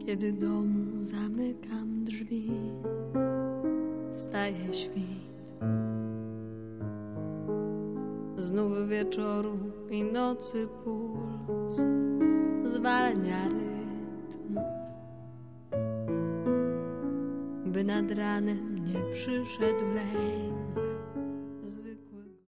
Kiedy domu zamykam drzwi, wstaje świt. Znów wieczoru i nocy puls zwalnia rytm, by nad ranem nie przyszedł lęk.